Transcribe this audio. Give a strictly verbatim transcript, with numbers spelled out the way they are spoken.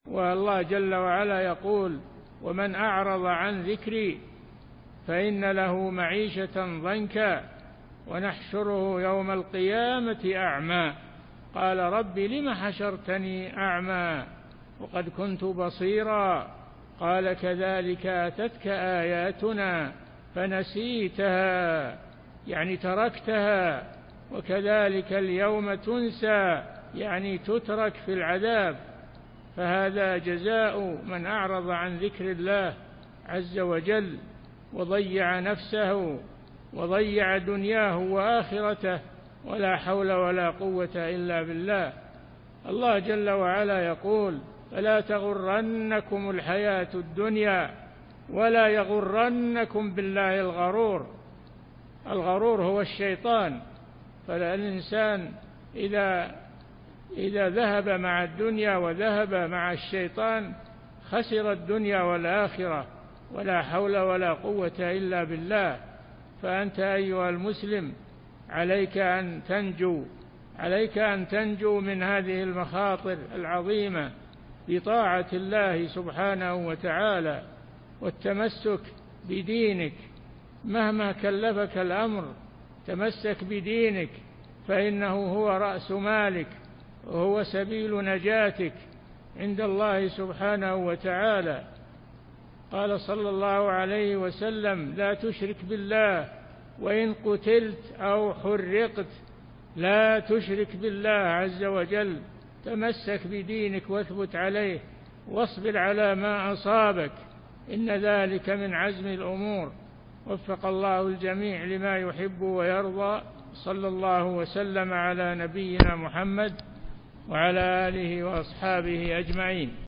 والله جل وعلا يقول: ومن أعرض عن ذكري فإن له معيشة ضنكا ونحشره يوم القيامة أعمى قال رب لم حشرتني أعمى وقد كنت بصيرا قال كذلك أتتك آياتنا فنسيتها يعني تركتها وكذلك اليوم تنسى يعني تترك في العذاب. فهذا جزاء من أعرض عن ذكر الله عز وجل وضيع نفسه وضيع دنياه وآخرته ولا حول ولا قوة إلا بالله. الله جل وعلا يقول: فلا تغرنكم الحياة الدنيا ولا يغرنكم بالله الغرور. الغرور هو الشيطان. فالإنسان إذا إذا ذهب مع الدنيا وذهب مع الشيطان خسر الدنيا والآخرة ولا حول ولا قوة إلا بالله. فأنت أيها المسلم عليك أن تنجو عليك أن تنجو من هذه المخاطر العظيمة بطاعة الله سبحانه وتعالى والتمسك بدينك مهما كلفك الأمر. تمسك بدينك فإنه هو رأس مالك وهو سبيل نجاتك عند الله سبحانه وتعالى. قال صلى الله عليه وسلم: لا تشرك بالله وإن قتلت أو حرقت. لا تشرك بالله عز وجل. تمسك بدينك واثبت عليه واصبر على ما أصابك إن ذلك من عزم الأمور. وفق الله الجميع لما يحب ويرضى. صلى الله وسلم على نبينا محمد وعلى آله وأصحابه أجمعين.